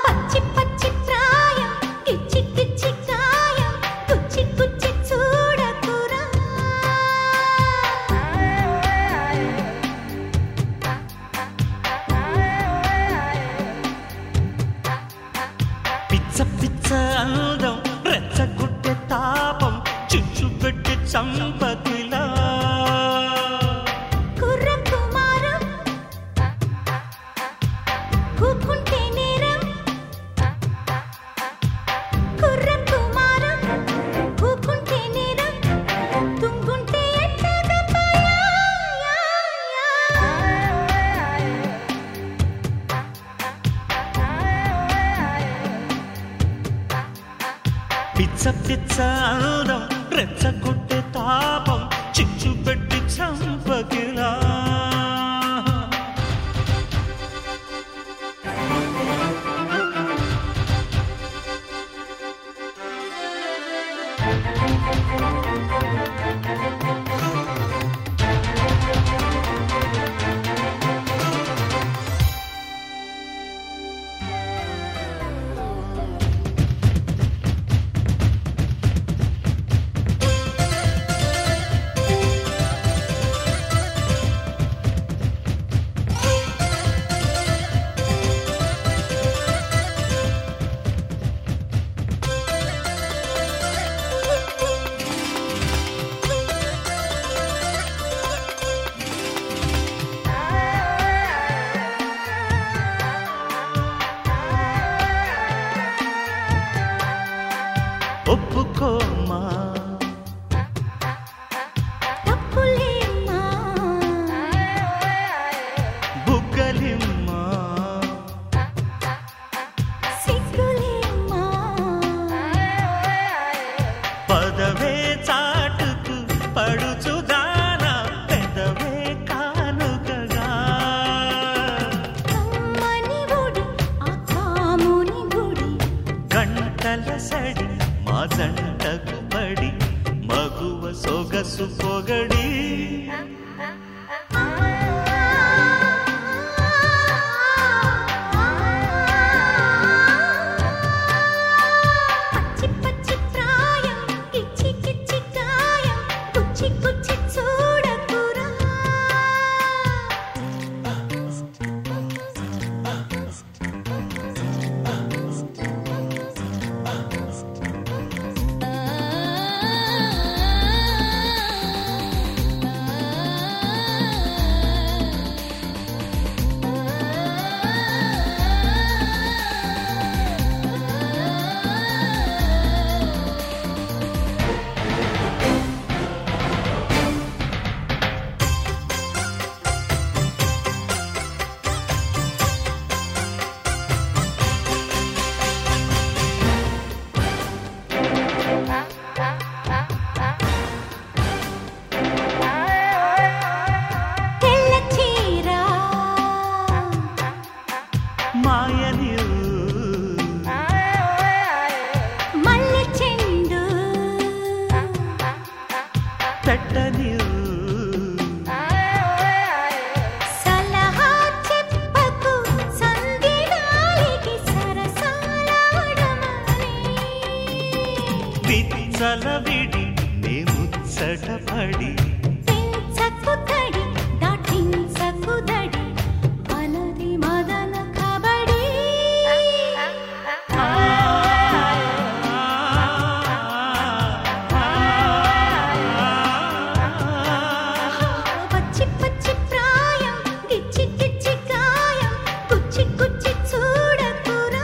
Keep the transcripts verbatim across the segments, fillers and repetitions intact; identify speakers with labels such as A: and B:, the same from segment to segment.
A: పచ్చి పచ్చి ప్రాయం కిచ్చి కిచ్చి కాయం కుచ్చి కుచ్చి చూడకురా
B: పిచ్చ పిచ్చ అందం రెచ్చగొట్టే తాపం చుచ్చు పెట్టి చంపకిలా
A: కుర్ర కుమారం కూకుంటే నేరం కుర్ర కుమారం కూకుంటే నేరం తుంగుంటే ఎట్టగపాయా
B: పిచ్చ పిచ్చ అందం రెచ్చగొట్టే తాపం చిచ్చు పెట్టి చంపకిలా ఒప్పుకోమ్మా
A: తప్పులేమ్మా
B: బుగ్గలిమ్మా
A: సిగ్గులేమ్మా
B: పదవే చాటుకు పడుచుదానా పెదవే కానుకగా
A: కమ్మని గుడి ఆ కాముని గుడి
B: గంటల సడి మా జంటకు పడి మగువ సొగసు పొగడి
A: పచ్చి పచ్చి ప్రాయం కిచ్చి కిచ్చి కాయం కుచ్చి కుచ్చి చూడకురా తెల్ల చీర
B: మాయని
A: మల్లె చెండు
B: పెట్టని
A: సలహా చెప్పకు సంధినాలికి సరసాలాడమని
B: పిచ్చల విడి నే ముచ్చటపడి
A: పెంచకు తడి దాటించకు దడి మనది మదన కబడి పచ్చి పచ్చి ప్రాయం గిచ్చి గిచ్చి కాయం కుచ్చి కుచ్చి చూడకురా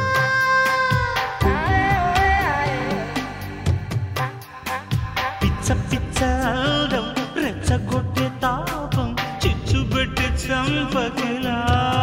B: పిచ్చ పిచ్చ అందం రెచ్చగొట్టే తాపం చిచ్చు పెట్టి చంపకిలా